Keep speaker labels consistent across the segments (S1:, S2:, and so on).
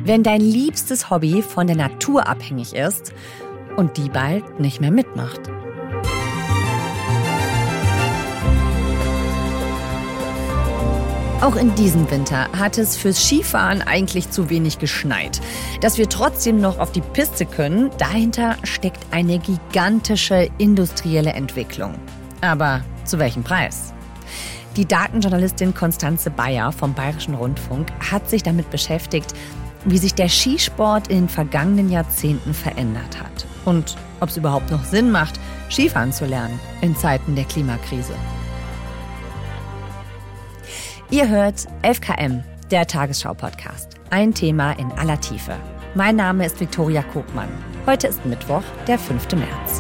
S1: wenn dein liebstes Hobby von der Natur abhängig ist und die bald nicht mehr mitmacht. Auch in diesem Winter hat es fürs Skifahren eigentlich zu wenig geschneit. Dass wir trotzdem noch auf die Piste können, dahinter steckt eine gigantische industrielle Entwicklung. Aber zu welchem Preis? Die Datenjournalistin Constanze Bayer vom Bayerischen Rundfunk hat sich damit beschäftigt, wie sich der Skisport in den vergangenen Jahrzehnten verändert hat. Und ob es überhaupt noch Sinn macht, Skifahren zu lernen in Zeiten der Klimakrise. Ihr hört 11KM, der Tagesschau-Podcast. Ein Thema in aller Tiefe. Mein Name ist Viktoria Kogmann. Heute ist Mittwoch, der 5. März.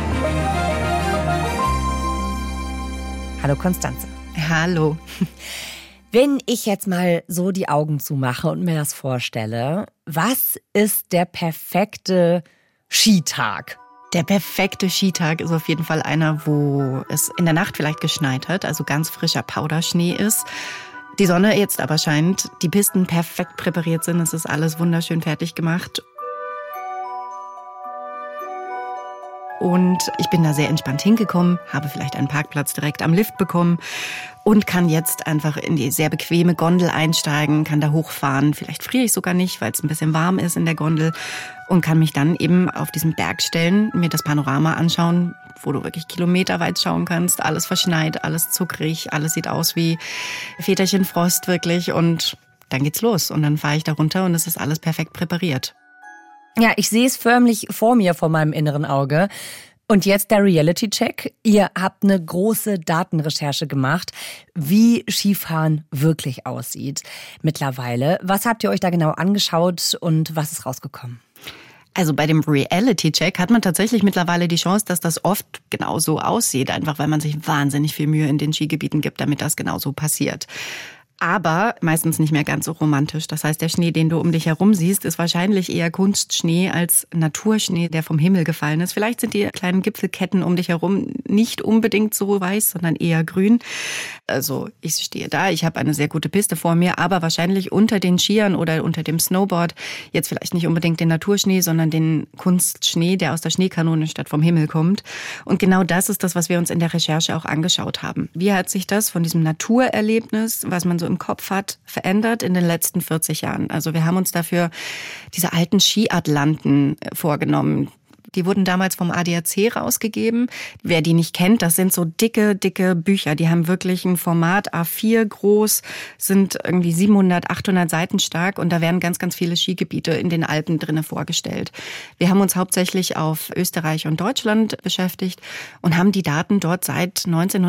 S1: Hallo Constanze.
S2: Hallo.
S1: Wenn ich jetzt mal so die Augen zumache und mir das vorstelle, was ist der perfekte Skitag?
S2: Der perfekte Skitag ist auf jeden Fall einer, wo es in der Nacht vielleicht geschneit hat, also ganz frischer Powderschnee ist. Die Sonne jetzt aber scheint, die Pisten perfekt präpariert sind, es ist alles wunderschön fertig gemacht. Und ich bin da sehr entspannt hingekommen, habe vielleicht einen Parkplatz direkt am Lift bekommen und kann jetzt einfach in die sehr bequeme Gondel einsteigen, kann da hochfahren. Vielleicht friere ich sogar nicht, weil es ein bisschen warm ist in der Gondel und kann mich dann eben auf diesen Berg stellen, mir das Panorama anschauen, wo du wirklich kilometerweit schauen kannst. Alles verschneit, alles zuckrig, alles sieht aus wie Väterchen Frost wirklich und dann geht's los. Und dann fahre ich da runter und es ist alles perfekt präpariert.
S1: Ja, ich sehe es förmlich vor mir, vor meinem inneren Auge. Und jetzt der Reality-Check. Ihr habt eine große Datenrecherche gemacht, wie Skifahren wirklich aussieht mittlerweile. Was habt ihr euch da genau angeschaut und was ist rausgekommen?
S2: Also bei dem Reality-Check hat man tatsächlich mittlerweile die Chance, dass das oft genauso aussieht. Einfach weil man sich wahnsinnig viel Mühe in den Skigebieten gibt, damit das genauso passiert. Aber meistens nicht mehr ganz so romantisch. Das heißt, der Schnee, den du um dich herum siehst, ist wahrscheinlich eher Kunstschnee als Naturschnee, der vom Himmel gefallen ist. Vielleicht sind die kleinen Gipfelketten um dich herum nicht unbedingt so weiß, sondern eher grün. Also ich stehe da, ich habe eine sehr gute Piste vor mir, aber wahrscheinlich unter den Skiern oder unter dem Snowboard jetzt vielleicht nicht unbedingt den Naturschnee, sondern den Kunstschnee, der aus der Schneekanone statt vom Himmel kommt. Und genau das ist das, was wir uns in der Recherche auch angeschaut haben. Wie hat sich das von diesem Naturerlebnis, was man so im Kopf hat, verändert in den letzten 40 Jahren. Also wir haben uns dafür diese alten Skiatlanten vorgenommen. Die wurden damals vom ADAC rausgegeben. Wer die nicht kennt, das sind so dicke Bücher. Die haben wirklich ein Format A4 groß, sind irgendwie 700, 800 Seiten stark und da werden ganz viele Skigebiete in den Alpen drinne vorgestellt. Wir haben uns hauptsächlich auf Österreich und Deutschland beschäftigt und haben die Daten dort seit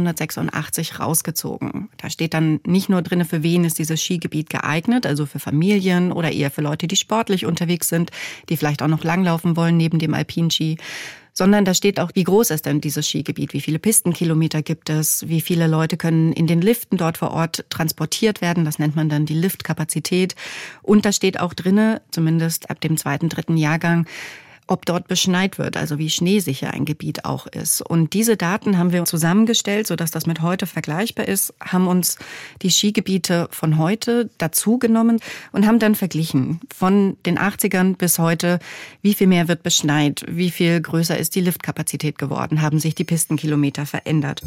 S2: 1986 rausgezogen. Da steht dann nicht nur drinne, für wen ist dieses Skigebiet geeignet, also für Familien oder eher für Leute, die sportlich unterwegs sind, die vielleicht auch noch langlaufen wollen neben dem alpinen Ski, sondern da steht auch, wie groß ist denn dieses Skigebiet, wie viele Pistenkilometer gibt es, wie viele Leute können in den Liften dort vor Ort transportiert werden, das nennt man dann die Liftkapazität. Und da steht auch drinne, zumindest ab dem 2., 3. Jahrgang, ob dort beschneit wird, also wie schneesicher ein Gebiet auch ist. Und diese Daten haben wir zusammengestellt, sodass das mit heute vergleichbar ist, haben uns die Skigebiete von heute dazu genommen und haben dann verglichen von den 80ern bis heute, wie viel mehr wird beschneit, wie viel größer ist die Liftkapazität geworden, haben sich die Pistenkilometer verändert.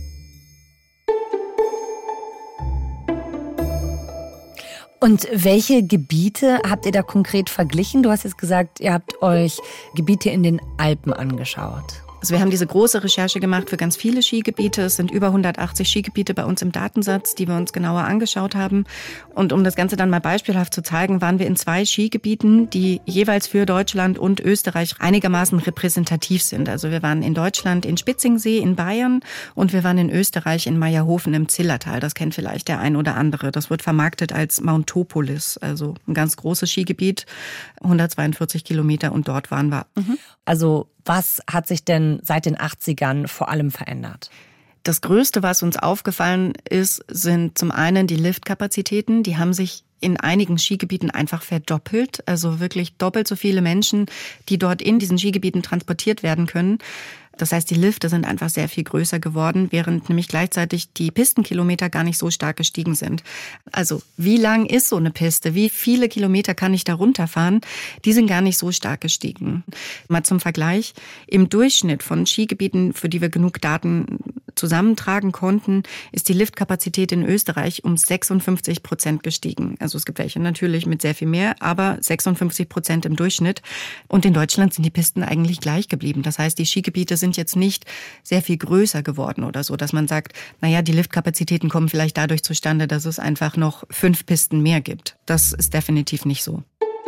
S1: Und welche Gebiete habt ihr da konkret verglichen? Du hast jetzt gesagt, ihr habt euch Gebiete in den Alpen angeschaut.
S2: Also wir haben diese große Recherche gemacht für ganz viele Skigebiete. Es sind über 180 Skigebiete bei uns im Datensatz, die wir uns genauer angeschaut haben. Und um das Ganze dann mal beispielhaft zu zeigen, waren wir in 2 Skigebieten, die jeweils für Deutschland und Österreich einigermaßen repräsentativ sind. Also wir waren in Deutschland in Spitzingsee in Bayern und wir waren in Österreich in Meierhofen im Zillertal. Das kennt vielleicht der ein oder andere. Das wird vermarktet als Mount Topolis, also ein ganz großes Skigebiet, 142 Kilometer und dort waren wir.
S1: Also was hat sich denn seit den 80ern vor allem verändert?
S2: Das Größte, was uns aufgefallen ist, sind zum einen die Liftkapazitäten. Die haben sich in einigen Skigebieten einfach verdoppelt. Also wirklich doppelt so viele Menschen, die dort in diesen Skigebieten transportiert werden können. Das heißt, die Lifte sind einfach sehr viel größer geworden, während nämlich gleichzeitig die Pistenkilometer gar nicht so stark gestiegen sind. Also wie lang ist so eine Piste? Wie viele Kilometer kann ich da runterfahren? Die sind gar nicht so stark gestiegen. Mal zum Vergleich, im Durchschnitt von Skigebieten, für die wir genug Daten zusammentragen konnten, ist die Liftkapazität in Österreich um 56% gestiegen. Also es gibt welche natürlich mit sehr viel mehr, aber 56% im Durchschnitt. Und in Deutschland sind die Pisten eigentlich gleich geblieben. Das heißt, die Skigebiete sind jetzt nicht sehr viel größer geworden oder so, dass man sagt, naja, die Liftkapazitäten kommen vielleicht dadurch zustande, dass es einfach noch 5 Pisten mehr gibt. Das ist definitiv nicht so.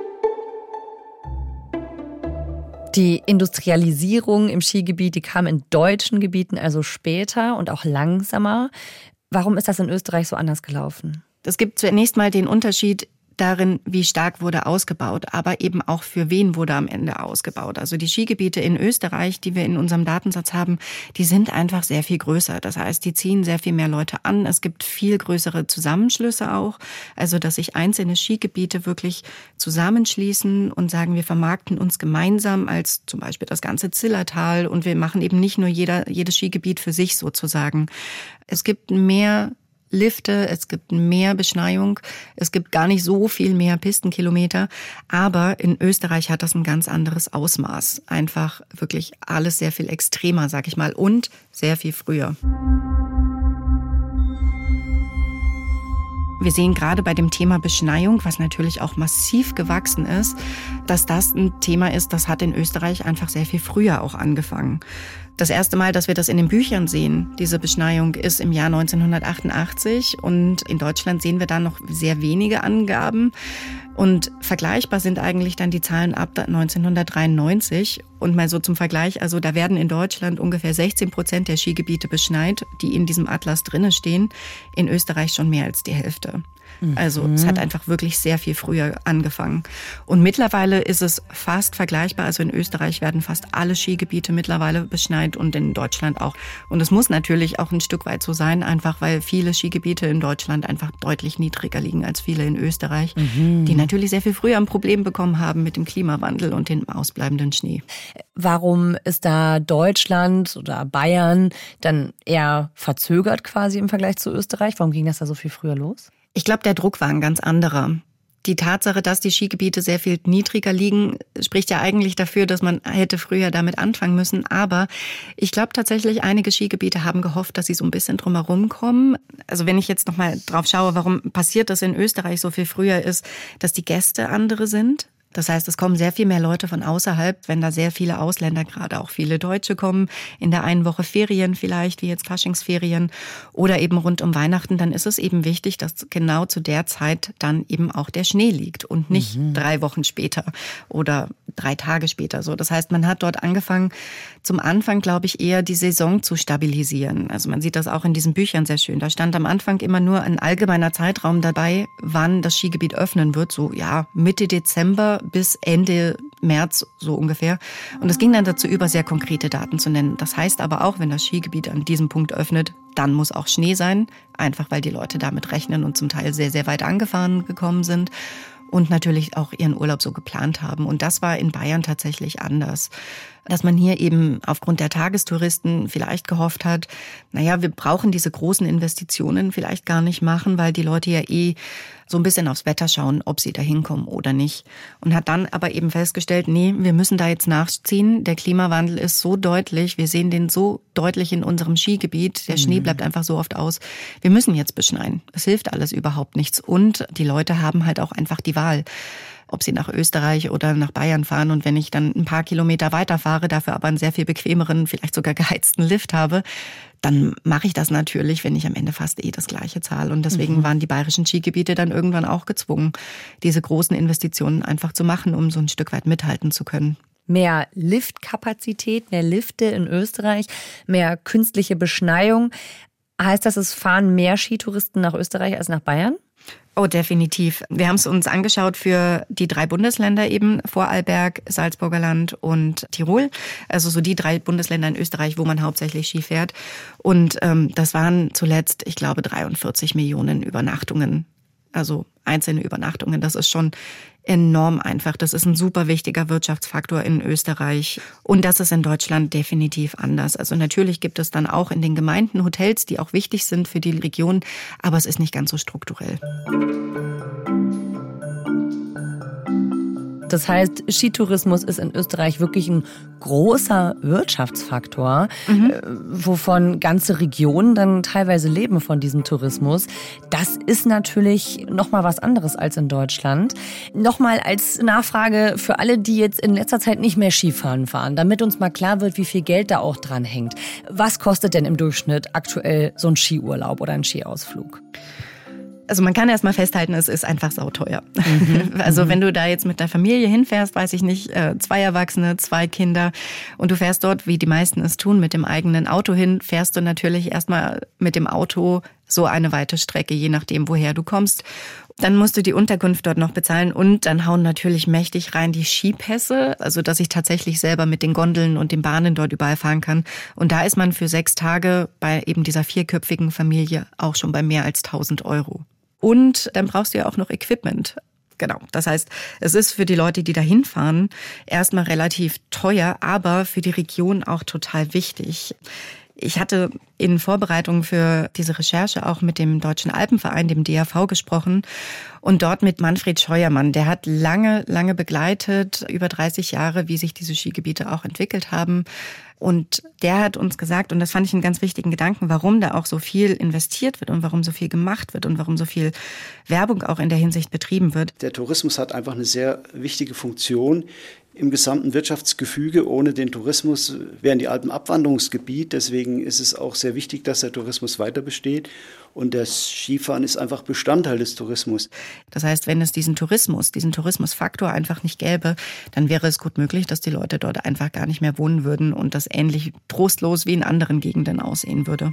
S1: Die Industrialisierung im Skigebiet, die kam in deutschen Gebieten also später und auch langsamer. Warum ist das in Österreich so anders gelaufen?
S2: Es gibt zunächst mal den Unterschied darin, wie stark wurde ausgebaut, aber eben auch für wen wurde am Ende ausgebaut. Also die Skigebiete in Österreich, die wir in unserem Datensatz haben, die sind einfach sehr viel größer. Das heißt, die ziehen sehr viel mehr Leute an. Es gibt viel größere Zusammenschlüsse auch. Also, dass sich einzelne Skigebiete wirklich zusammenschließen und sagen, wir vermarkten uns gemeinsam als zum Beispiel das ganze Zillertal und wir machen eben nicht nur jedes Skigebiet für sich sozusagen. Es gibt mehr Lifte, es gibt mehr Beschneiung, es gibt gar nicht so viel mehr Pistenkilometer, aber in Österreich hat das ein ganz anderes Ausmaß. Einfach wirklich alles sehr viel extremer, sag ich mal, und sehr viel früher. Wir sehen gerade bei dem Thema Beschneiung, was natürlich auch massiv gewachsen ist, dass das ein Thema ist, das hat in Österreich einfach sehr viel früher auch angefangen. Das erste Mal, dass wir das in den Büchern sehen, diese Beschneiung, ist im Jahr 1988 und in Deutschland sehen wir da noch sehr wenige Angaben. Und vergleichbar sind eigentlich dann die Zahlen ab 1993. Und mal so zum Vergleich, also da werden in Deutschland ungefähr 16% der Skigebiete beschneit, die in diesem Atlas drinne stehen. In Österreich schon mehr als die Hälfte. Also es hat einfach wirklich sehr viel früher angefangen. Und mittlerweile ist es fast vergleichbar. Also in Österreich werden fast alle Skigebiete mittlerweile beschneit und in Deutschland auch. Und es muss natürlich auch ein Stück weit so sein, einfach weil viele Skigebiete in Deutschland einfach deutlich niedriger liegen als viele in Österreich, die natürlich sehr viel früher ein Problem bekommen haben mit dem Klimawandel und dem ausbleibenden Schnee.
S1: Warum ist da Deutschland oder Bayern dann eher verzögert quasi im Vergleich zu Österreich? Warum ging das da so viel früher los?
S2: Ich glaube, der Druck war ein ganz anderer. Die Tatsache, dass die Skigebiete sehr viel niedriger liegen, spricht ja eigentlich dafür, dass man hätte früher damit anfangen müssen. Aber ich glaube tatsächlich, einige Skigebiete haben gehofft, dass sie so ein bisschen drumherum kommen. Also wenn ich jetzt nochmal drauf schaue, warum passiert das in Österreich so viel früher, ist, dass die Gäste andere sind. Das heißt, es kommen sehr viel mehr Leute von außerhalb, wenn da sehr viele Ausländer, gerade auch viele Deutsche kommen, in der einen Woche Ferien vielleicht, wie jetzt Faschingsferien oder eben rund um Weihnachten, dann ist es eben wichtig, dass genau zu der Zeit dann eben auch der Schnee liegt und nicht 3 Wochen später oder 3 Tage später. So, das heißt, man hat dort angefangen, zum Anfang, glaube ich, eher die Saison zu stabilisieren. Also man sieht das auch in diesen Büchern sehr schön. Da stand am Anfang immer nur ein allgemeiner Zeitraum dabei, wann das Skigebiet öffnen wird. So, ja, Mitte Dezember bis Ende März so ungefähr. Und es ging dann dazu über, sehr konkrete Daten zu nennen. Das heißt aber auch, wenn das Skigebiet an diesem Punkt öffnet, dann muss auch Schnee sein. Einfach weil die Leute damit rechnen und zum Teil sehr, sehr weit angefahren gekommen sind. Und natürlich auch ihren Urlaub so geplant haben. Und das war in Bayern tatsächlich anders. Dass man hier eben aufgrund der Tagestouristen vielleicht gehofft hat, naja, wir brauchen diese großen Investitionen vielleicht gar nicht machen, weil die Leute ja so ein bisschen aufs Wetter schauen, ob sie da hinkommen oder nicht. Und hat dann aber eben festgestellt, nee, wir müssen da jetzt nachziehen. Der Klimawandel ist so deutlich, wir sehen den so deutlich in unserem Skigebiet. Der Schnee bleibt einfach so oft aus. Wir müssen jetzt beschneien. Es hilft alles überhaupt nichts. Und die Leute haben halt auch einfach die Wahl, ob sie nach Österreich oder nach Bayern fahren. Und wenn ich dann ein paar Kilometer weiterfahre, dafür aber einen sehr viel bequemeren, vielleicht sogar geheizten Lift habe, dann mache ich das natürlich, wenn ich am Ende fast das Gleiche zahle. Und deswegen waren die bayerischen Skigebiete dann irgendwann auch gezwungen, diese großen Investitionen einfach zu machen, um so ein Stück weit mithalten zu können.
S1: Mehr Liftkapazität, mehr Lifte in Österreich, mehr künstliche Beschneiung. Heißt das, es fahren mehr Skitouristen nach Österreich als nach Bayern?
S2: Oh, definitiv. Wir haben es uns angeschaut für die 3 Bundesländer eben, Vorarlberg, Salzburger Land und Tirol. Also so die 3 Bundesländer in Österreich, wo man hauptsächlich Ski fährt. Und das waren zuletzt, ich glaube, 43 Millionen Übernachtungen. Also einzelne Übernachtungen. Das ist schon enorm einfach. Das ist ein super wichtiger Wirtschaftsfaktor in Österreich. Und das ist in Deutschland definitiv anders. Also natürlich gibt es dann auch in den Gemeinden Hotels, die auch wichtig sind für die Region, aber es ist nicht ganz so strukturell.
S1: Das heißt, Skitourismus ist in Österreich wirklich ein großer Wirtschaftsfaktor, wovon ganze Regionen dann teilweise leben von diesem Tourismus. Das ist natürlich nochmal was anderes als in Deutschland. Nochmal als Nachfrage für alle, die jetzt in letzter Zeit nicht mehr Skifahren fahren, damit uns mal klar wird, wie viel Geld da auch dran hängt. Was kostet denn im Durchschnitt aktuell so ein Skiurlaub oder ein Skiausflug?
S2: Also man kann erst mal festhalten, es ist einfach sauteuer. Also wenn du da jetzt mit der Familie hinfährst, weiß ich nicht, 2 Erwachsene, 2 Kinder und du fährst dort, wie die meisten es tun, mit dem eigenen Auto hin, fährst du natürlich erstmal mit dem Auto so eine weite Strecke, je nachdem, woher du kommst. Dann musst du die Unterkunft dort noch bezahlen und dann hauen natürlich mächtig rein die Skipässe, also dass ich tatsächlich selber mit den Gondeln und den Bahnen dort überall fahren kann. Und da ist man für 6 Tage bei eben dieser 4-köpfigen Familie auch schon bei mehr als 1.000 Euro. Und dann brauchst du ja auch noch Equipment. Genau. Das heißt, es ist für die Leute, die da hinfahren, erstmal relativ teuer, aber für die Region auch total wichtig. Ich hatte in Vorbereitung für diese Recherche auch mit dem Deutschen Alpenverein, dem DAV, gesprochen und dort mit Manfred Scheuermann. Der hat lange begleitet, über 30 Jahre, wie sich diese Skigebiete auch entwickelt haben. Und der hat uns gesagt, und das fand ich einen ganz wichtigen Gedanken, warum da auch so viel investiert wird und warum so viel gemacht wird und warum so viel Werbung auch in der Hinsicht betrieben wird.
S3: Der Tourismus hat einfach eine sehr wichtige Funktion im gesamten Wirtschaftsgefüge. Ohne den Tourismus wären die Alpen Abwanderungsgebiet. Deswegen ist es auch sehr wichtig, dass der Tourismus weiter besteht. Und das Skifahren ist einfach Bestandteil des Tourismus.
S2: Das heißt, wenn es diesen Tourismusfaktor einfach nicht gäbe, dann wäre es gut möglich, dass die Leute dort einfach gar nicht mehr wohnen würden und das ähnlich trostlos wie in anderen Gegenden aussehen würde.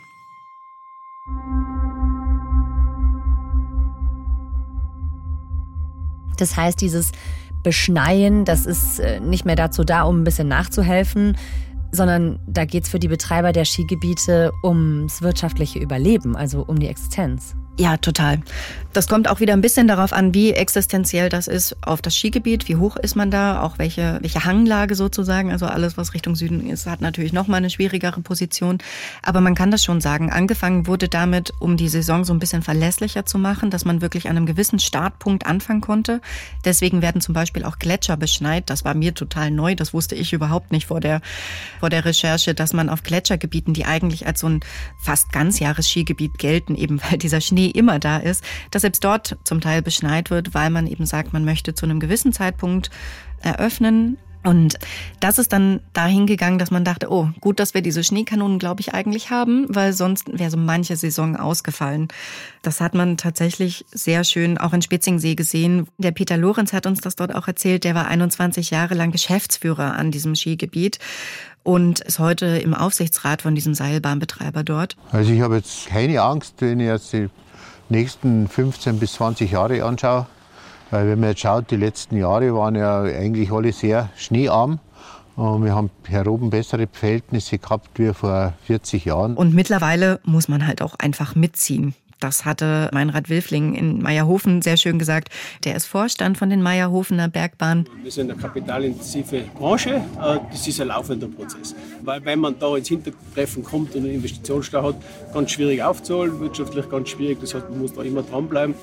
S1: Das heißt, dieses Beschneien, das ist nicht mehr dazu da, um ein bisschen nachzuhelfen, sondern da geht es für die Betreiber der Skigebiete ums wirtschaftliche Überleben, also um die Existenz.
S2: Ja, total. Das kommt auch wieder ein bisschen darauf an, wie existenziell das ist auf das Skigebiet, wie hoch ist man da, auch welche Hanglage sozusagen, also alles, was Richtung Süden ist, hat natürlich nochmal eine schwierigere Position. Aber man kann das schon sagen, angefangen wurde damit, um die Saison so ein bisschen verlässlicher zu machen, dass man wirklich an einem gewissen Startpunkt anfangen konnte. Deswegen werden zum Beispiel auch Gletscher beschneit. Das war mir total neu, das wusste ich überhaupt nicht vor der Recherche, dass man auf Gletschergebieten, die eigentlich als so ein fast Ganzjahres-Skigebiet gelten, eben weil dieser Schnee immer da ist, dass selbst dort zum Teil beschneit wird, weil man eben sagt, man möchte zu einem gewissen Zeitpunkt eröffnen. Und das ist dann dahin gegangen, dass man dachte, oh, gut, dass wir diese Schneekanonen, glaube ich, eigentlich haben, weil sonst wäre so manche Saison ausgefallen. Das hat man tatsächlich sehr schön auch in Spitzingsee gesehen. Der Peter Lorenz hat uns das dort auch erzählt. Der war 21 Jahre lang Geschäftsführer an diesem Skigebiet und ist heute im Aufsichtsrat von diesem Seilbahnbetreiber dort.
S4: Also ich habe jetzt keine Angst, wenn ich jetzt die nächsten 15 bis 20 Jahre anschaue. Weil wenn man jetzt schaut, die letzten Jahre waren ja eigentlich alle sehr schneearm. Und wir haben hier oben bessere Verhältnisse gehabt wie vor 40 Jahren.
S2: Und mittlerweile muss man halt auch einfach mitziehen. Das hatte Meinrad Wilfling in Meierhofen sehr schön gesagt. Der ist Vorstand von den Meierhofener Bergbahnen.
S5: Wir sind eine kapitalintensive Branche. Das ist ein laufender Prozess. Weil wenn man da ins Hintertreffen kommt und einen Investitionsstau hat, ganz schwierig aufzuholen, wirtschaftlich ganz schwierig. Das heißt, man muss da immer dranbleiben.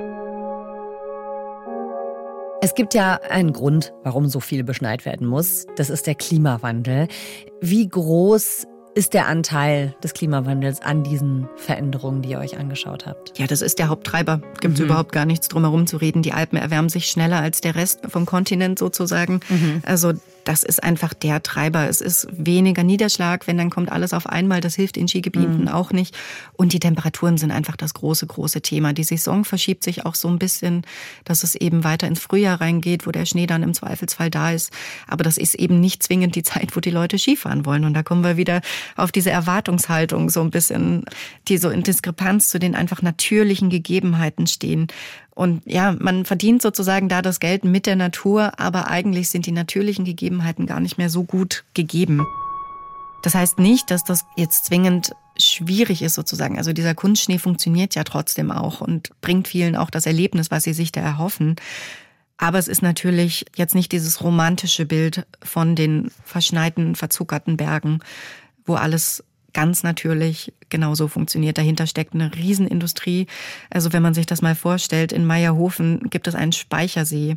S1: Es gibt ja einen Grund, warum so viel beschneit werden muss. Das ist der Klimawandel. Wie groß ist der Anteil des Klimawandels an diesen Veränderungen, die ihr euch angeschaut habt?
S2: Ja, das ist der Haupttreiber. Gibt es überhaupt gar nichts drum herum zu reden. Die Alpen erwärmen sich schneller als der Rest vom Kontinent sozusagen. Also das ist einfach der Treiber. Es ist weniger Niederschlag, wenn dann kommt alles auf einmal. Das hilft in Skigebieten auch nicht. Und die Temperaturen sind einfach das große Thema. Die Saison verschiebt sich auch so ein bisschen, dass es eben weiter ins Frühjahr reingeht, wo der Schnee dann im Zweifelsfall da ist. Aber das ist eben nicht zwingend die Zeit, wo die Leute Skifahren wollen. Und da kommen wir wieder auf diese Erwartungshaltung so ein bisschen, die so in Diskrepanz zu den einfach natürlichen Gegebenheiten stehen. Und ja, man verdient sozusagen da das Geld mit der Natur, aber eigentlich sind die natürlichen Gegebenheiten gar nicht mehr so gut gegeben. Das heißt nicht, dass das jetzt zwingend schwierig ist sozusagen. Also dieser Kunstschnee funktioniert ja trotzdem auch und bringt vielen auch das Erlebnis, was sie sich da erhoffen. Aber es ist natürlich jetzt nicht dieses romantische Bild von den verschneiten, verzuckerten Bergen, wo alles ganz natürlich genauso funktioniert. Dahinter steckt eine Riesenindustrie. Also wenn man sich das mal vorstellt, in Meierhofen gibt es einen Speichersee,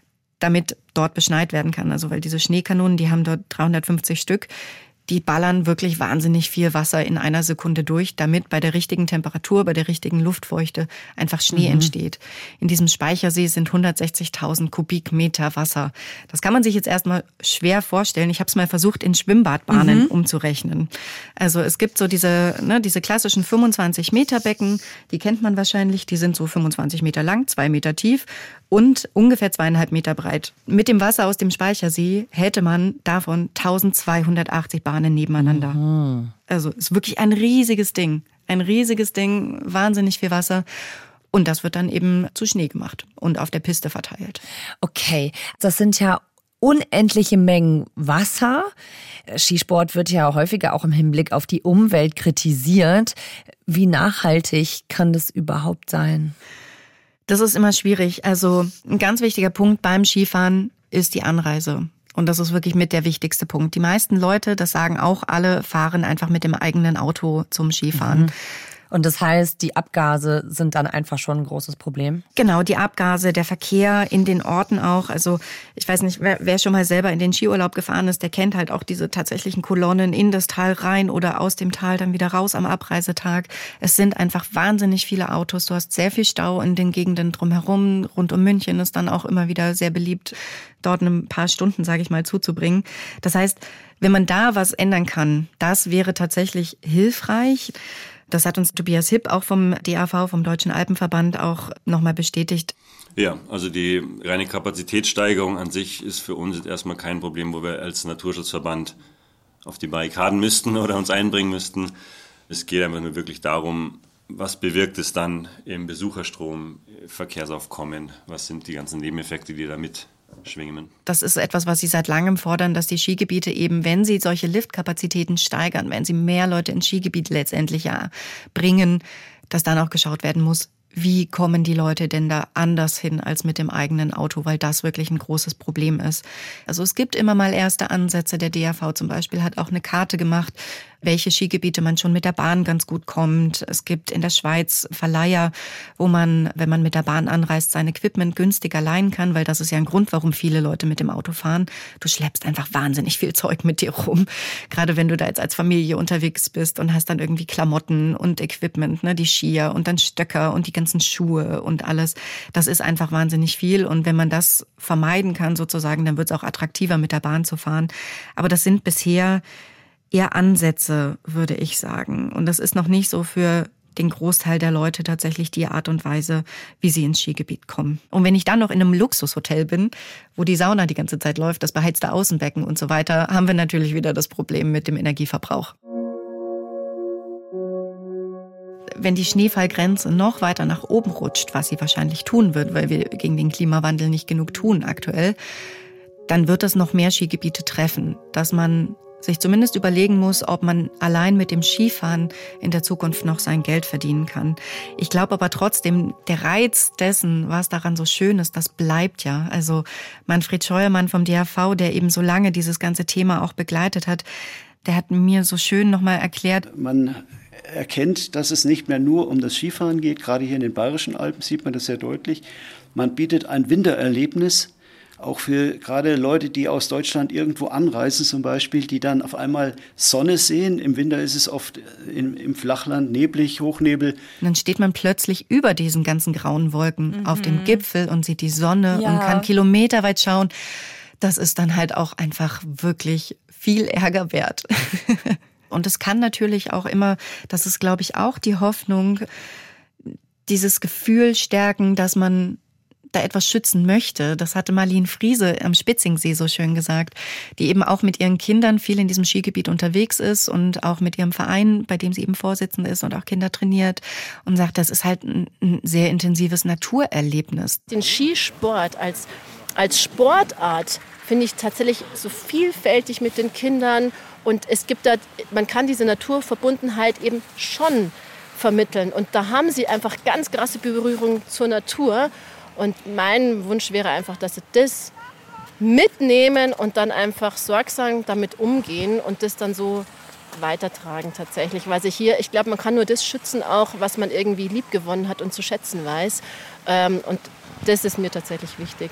S2: damit dort beschneit werden kann. Also weil diese Schneekanonen, die haben dort 350 Stück, die ballern wirklich wahnsinnig viel Wasser in einer Sekunde durch, damit bei der richtigen Temperatur, bei der richtigen Luftfeuchte einfach Schnee entsteht. In diesem Speichersee sind 160.000 Kubikmeter Wasser. Das kann man sich jetzt erstmal schwer vorstellen. Ich habe es mal versucht, in Schwimmbadbahnen umzurechnen. Also es gibt so diese klassischen 25-Meter-Becken, die kennt man wahrscheinlich, die sind so 25 Meter lang, 2 Meter tief und ungefähr 2,5 Meter breit. Mit dem Wasser aus dem Speichersee hätte man davon 1280 Bahnen nebeneinander. Also ist wirklich ein riesiges Ding. Ein riesiges Ding, wahnsinnig viel Wasser. Und das wird dann eben zu Schnee gemacht und auf der Piste verteilt.
S1: Okay, das sind ja unendliche Mengen Wasser. Skisport wird ja häufiger auch im Hinblick auf die Umwelt kritisiert. Wie nachhaltig kann das überhaupt sein?
S2: Das ist immer schwierig. Also ein ganz wichtiger Punkt beim Skifahren ist die Anreise. Und das ist wirklich mit der wichtigste Punkt. Die meisten Leute, das sagen auch alle, fahren einfach mit dem eigenen Auto zum Skifahren.
S1: Und das heißt, die Abgase sind dann einfach schon ein großes Problem?
S2: Genau, die Abgase, der Verkehr in den Orten auch. Also ich weiß nicht, wer schon mal selber in den Skiurlaub gefahren ist, der kennt halt auch diese tatsächlichen Kolonnen in das Tal rein oder aus dem Tal dann wieder raus am Abreisetag. Es sind einfach wahnsinnig viele Autos. Du hast sehr viel Stau in den Gegenden drumherum. Rund um München ist dann auch immer wieder sehr beliebt, dort ein paar Stunden, sage ich mal, zuzubringen. Das heißt, wenn man da was ändern kann, das wäre tatsächlich hilfreich. Das hat uns Tobias Hipp auch vom DAV, vom Deutschen Alpenverband, auch nochmal bestätigt.
S6: Ja, also die reine Kapazitätssteigerung an sich ist für uns jetzt erstmal kein Problem, wo wir als Naturschutzverband auf die Barrikaden müssten oder uns einbringen müssten. Es geht einfach nur wirklich darum, was bewirkt es dann im Besucherstrom, Verkehrsaufkommen, was sind die ganzen Nebeneffekte, die da mitschwingen.
S2: Das ist etwas, was Sie seit langem fordern, dass die Skigebiete eben, wenn sie solche Liftkapazitäten steigern, wenn sie mehr Leute ins Skigebiet letztendlich bringen, dass dann auch geschaut werden muss, wie kommen die Leute denn da anders hin als mit dem eigenen Auto, weil das wirklich ein großes Problem ist. Also es gibt immer mal erste Ansätze. Der DAV zum Beispiel hat auch eine Karte gemacht, welche Skigebiete man schon mit der Bahn ganz gut kommt. Es gibt in der Schweiz Verleiher, wo man, wenn man mit der Bahn anreist, sein Equipment günstiger leihen kann, weil das ist ja ein Grund, warum viele Leute mit dem Auto fahren. Du schleppst einfach wahnsinnig viel Zeug mit dir rum. Gerade wenn du da jetzt als Familie unterwegs bist und hast dann irgendwie Klamotten und Equipment, ne, die Skier und dann Stöcker und die ganzen Schuhe und alles. Das ist einfach wahnsinnig viel. Und wenn man das vermeiden kann sozusagen, dann wird es auch attraktiver, mit der Bahn zu fahren. Aber das sind bisher eher Ansätze, würde ich sagen. Und das ist noch nicht so für den Großteil der Leute tatsächlich die Art und Weise, wie sie ins Skigebiet kommen. Und wenn ich dann noch in einem Luxushotel bin, wo die Sauna die ganze Zeit läuft, das beheizte Außenbecken und so weiter, haben wir natürlich wieder das Problem mit dem Energieverbrauch. Wenn die Schneefallgrenze noch weiter nach oben rutscht, was sie wahrscheinlich tun wird, weil wir gegen den Klimawandel nicht genug tun aktuell, dann wird das noch mehr Skigebiete treffen, dass man sich zumindest überlegen muss, ob man allein mit dem Skifahren in der Zukunft noch sein Geld verdienen kann. Ich glaube aber trotzdem, der Reiz dessen, was daran so schön ist, das bleibt ja. Also Manfred Scheuermann vom DAV, der eben so lange dieses ganze Thema auch begleitet hat, der hat mir so schön nochmal erklärt.
S3: Man erkennt, dass es nicht mehr nur um das Skifahren geht. Gerade hier in den Bayerischen Alpen sieht man das sehr deutlich. Man bietet ein Wintererlebnis, auch für gerade Leute, die aus Deutschland irgendwo anreisen zum Beispiel, die dann auf einmal Sonne sehen. Im Winter ist es oft im Flachland neblig, Hochnebel.
S2: Und dann steht man plötzlich über diesen ganzen grauen Wolken auf dem Gipfel und sieht die Sonne und kann kilometerweit schauen. Das ist dann halt auch einfach wirklich viel Ärger wert. Und es kann natürlich auch immer, das ist glaube ich auch die Hoffnung, dieses Gefühl stärken, dass man da etwas schützen möchte. Das hatte Marlene Friese am Spitzingsee so schön gesagt, die eben auch mit ihren Kindern viel in diesem Skigebiet unterwegs ist und auch mit ihrem Verein, bei dem sie eben Vorsitzende ist und auch Kinder trainiert und sagt, das ist halt ein sehr intensives Naturerlebnis.
S7: Den Skisport als Sportart finde ich tatsächlich so vielfältig mit den Kindern und es gibt da, man kann diese Naturverbundenheit eben schon vermitteln und da haben sie einfach ganz krasse Berührung zur Natur. Und mein Wunsch wäre einfach, dass sie das mitnehmen und dann einfach sorgsam damit umgehen und das dann so weitertragen tatsächlich. Weil ich glaube, man kann nur das schützen, auch was man irgendwie liebgewonnen hat und zu schätzen weiß. Und das ist mir tatsächlich wichtig.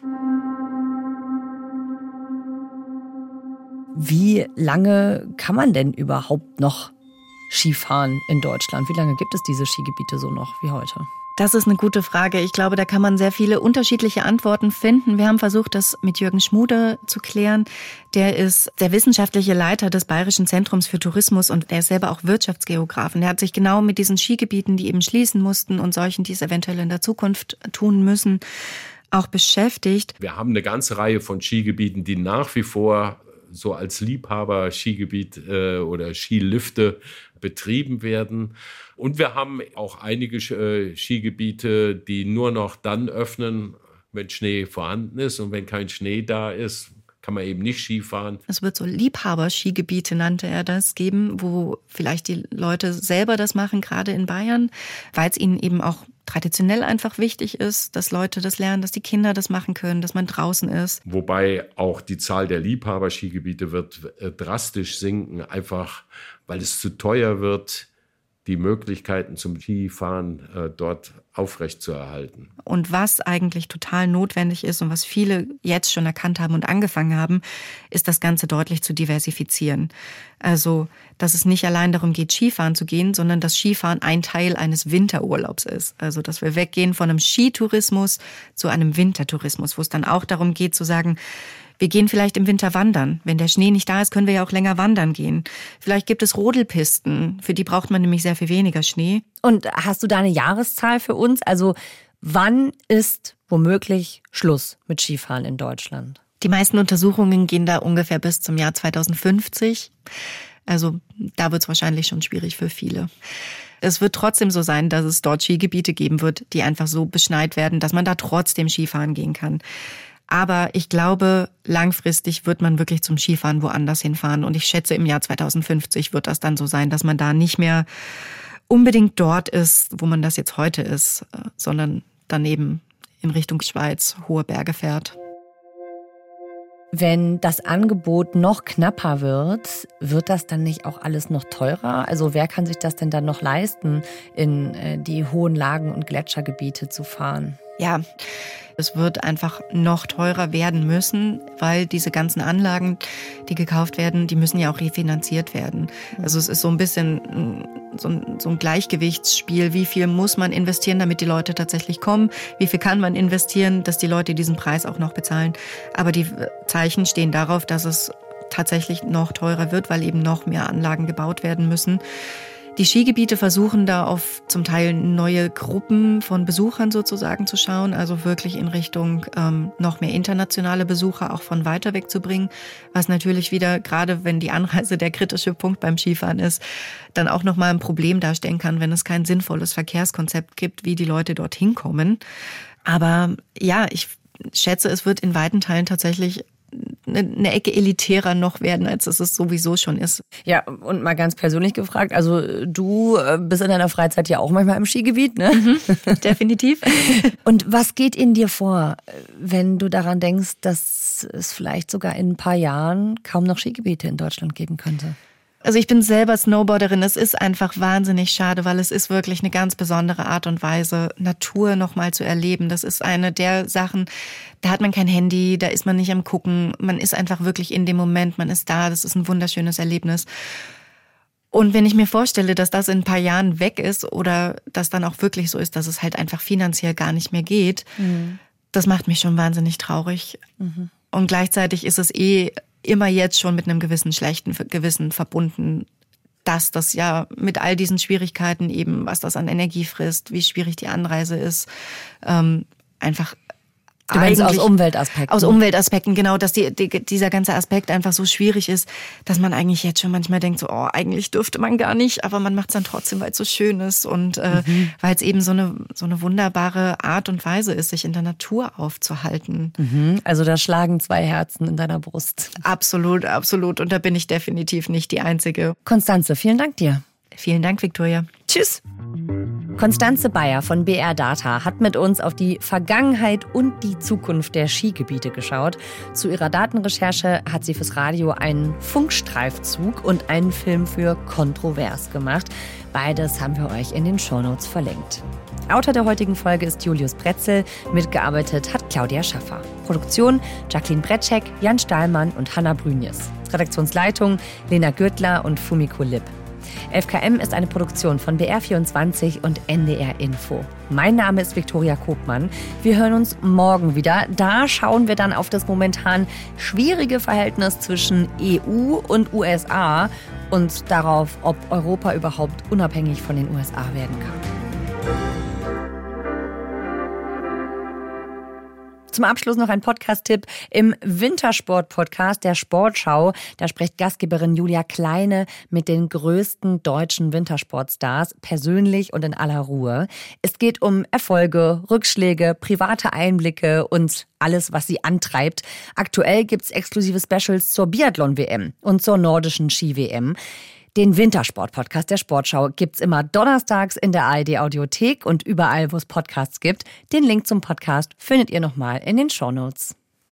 S1: Wie lange kann man denn überhaupt noch Skifahren in Deutschland? Wie lange gibt es diese Skigebiete so noch wie heute?
S2: Das ist eine gute Frage. Ich glaube, da kann man sehr viele unterschiedliche Antworten finden. Wir haben versucht, das mit Jürgen Schmude zu klären. Der ist der wissenschaftliche Leiter des Bayerischen Zentrums für Tourismus und er ist selber auch Wirtschaftsgeograf. Und der hat sich genau mit diesen Skigebieten, die eben schließen mussten und solchen, die es eventuell in der Zukunft tun müssen, auch beschäftigt.
S8: Wir haben eine ganze Reihe von Skigebieten, die nach wie vor so als Liebhaber-Skigebiet oder Skilifte betrieben werden. Und wir haben auch einige Skigebiete, die nur noch dann öffnen, wenn Schnee vorhanden ist. Und wenn kein Schnee da ist, kann man eben nicht Skifahren.
S2: Es wird so Liebhaber-Skigebiete, nannte er das, geben, wo vielleicht die Leute selber das machen, gerade in Bayern, weil es ihnen eben auch traditionell einfach wichtig ist, dass Leute das lernen, dass die Kinder das machen können, dass man draußen ist.
S8: Wobei auch die Zahl der Liebhaber-Skigebiete wird drastisch sinken, einfach weil es zu teuer wird, die Möglichkeiten zum Skifahren dort aufrechtzuerhalten.
S2: Und was eigentlich total notwendig ist und was viele jetzt schon erkannt haben und angefangen haben, ist das Ganze deutlich zu diversifizieren. Also, dass es nicht allein darum geht, Skifahren zu gehen, sondern dass Skifahren ein Teil eines Winterurlaubs ist. Also, dass wir weggehen von einem Skitourismus zu einem Wintertourismus, wo es dann auch darum geht zu sagen, wir gehen vielleicht im Winter wandern. Wenn der Schnee nicht da ist, können wir ja auch länger wandern gehen. Vielleicht gibt es Rodelpisten, für die braucht man nämlich sehr viel weniger Schnee.
S1: Und hast du da eine Jahreszahl für uns? Also wann ist womöglich Schluss mit Skifahren in Deutschland?
S2: Die meisten Untersuchungen gehen da ungefähr bis zum Jahr 2050. Also da wird es wahrscheinlich schon schwierig für viele. Es wird trotzdem so sein, dass es dort Skigebiete geben wird, die einfach so beschneit werden, dass man da trotzdem Skifahren gehen kann. Aber ich glaube, langfristig wird man wirklich zum Skifahren woanders hinfahren. Und ich schätze, im Jahr 2050 wird das dann so sein, dass man da nicht mehr unbedingt dort ist, wo man das jetzt heute ist, sondern daneben in Richtung Schweiz, hohe Berge fährt.
S1: Wenn das Angebot noch knapper wird das dann nicht auch alles noch teurer? Also wer kann sich das denn dann noch leisten, in die hohen Lagen und Gletschergebiete zu fahren?
S2: Ja, es wird einfach noch teurer werden müssen, weil diese ganzen Anlagen, die gekauft werden, die müssen ja auch refinanziert werden. Also es ist so ein bisschen so ein Gleichgewichtsspiel. Wie viel muss man investieren, damit die Leute tatsächlich kommen? Wie viel kann man investieren, dass die Leute diesen Preis auch noch bezahlen? Aber die Zeichen stehen darauf, dass es tatsächlich noch teurer wird, weil eben noch mehr Anlagen gebaut werden müssen. Die Skigebiete versuchen da auf zum Teil neue Gruppen von Besuchern sozusagen zu schauen, also wirklich in Richtung noch mehr internationale Besucher auch von weiter weg zu bringen, was natürlich wieder, gerade wenn die Anreise der kritische Punkt beim Skifahren ist, dann auch nochmal ein Problem darstellen kann, wenn es kein sinnvolles Verkehrskonzept gibt, wie die Leute dorthin kommen. Aber ja, ich schätze, es wird in weiten Teilen tatsächlich eine Ecke elitärer noch werden, als es sowieso schon ist.
S1: Ja, und mal ganz persönlich gefragt, also du bist in deiner Freizeit ja auch manchmal im Skigebiet, ne?
S2: Definitiv.
S1: Und was geht in dir vor, wenn du daran denkst, dass es vielleicht sogar in ein paar Jahren kaum noch Skigebiete in Deutschland geben könnte?
S2: Also ich bin selber Snowboarderin. Es ist einfach wahnsinnig schade, weil es ist wirklich eine ganz besondere Art und Weise, Natur nochmal zu erleben. Das ist eine der Sachen, da hat man kein Handy, da ist man nicht am Gucken. Man ist einfach wirklich in dem Moment, man ist da. Das ist ein wunderschönes Erlebnis. Und wenn ich mir vorstelle, dass das in ein paar Jahren weg ist oder dass dann auch wirklich so ist, dass es halt einfach finanziell gar nicht mehr geht, das macht mich schon wahnsinnig traurig. Und gleichzeitig ist es immer jetzt schon mit einem gewissen schlechten Gewissen verbunden, dass das ja mit all diesen Schwierigkeiten eben, was das an Energie frisst, wie schwierig die Anreise ist, einfach
S1: Du meinst aus Umweltaspekten?
S2: Aus Umweltaspekten, genau, dass dieser ganze Aspekt einfach so schwierig ist, dass man eigentlich jetzt schon manchmal denkt, so, oh, eigentlich dürfte man gar nicht, aber man macht es dann trotzdem, weil es so schön ist und weil es eben so eine wunderbare Art und Weise ist, sich in der Natur aufzuhalten.
S1: Also da schlagen zwei Herzen in deiner Brust.
S2: Absolut, absolut. Und da bin ich definitiv nicht die Einzige.
S1: Constanze, vielen Dank dir.
S2: Vielen Dank, Viktoria.
S1: Tschüss. Constanze Bayer von BR Data hat mit uns auf die Vergangenheit und die Zukunft der Skigebiete geschaut. Zu ihrer Datenrecherche hat sie fürs Radio einen Funkstreifzug und einen Film für Kontrovers gemacht. Beides haben wir euch in den Shownotes verlinkt. Autor der heutigen Folge ist Julius Bretzel, mitgearbeitet hat Claudia Schaffer. Produktion Jacqueline Bretschek, Jan Stahlmann und Hanna Brünjes. Redaktionsleitung Lena Gürtler und Fumiko Lipp. 11KM ist eine Produktion von BR24 und NDR Info. Mein Name ist Viktoria Kopmann. Wir hören uns morgen wieder. Da schauen wir dann auf das momentan schwierige Verhältnis zwischen EU und USA und darauf, ob Europa überhaupt unabhängig von den USA werden kann. Zum Abschluss noch ein Podcast-Tipp. Im Wintersport-Podcast der Sportschau, da spricht Gastgeberin Julia Kleine mit den größten deutschen Wintersportstars persönlich und in aller Ruhe. Es geht um Erfolge, Rückschläge, private Einblicke und alles, was sie antreibt. Aktuell gibt's exklusive Specials zur Biathlon-WM und zur nordischen Ski-WM. Den Wintersport-Podcast der Sportschau gibt's immer donnerstags in der ARD-Audiothek und überall, wo es Podcasts gibt. Den Link zum Podcast findet ihr nochmal in den Shownotes.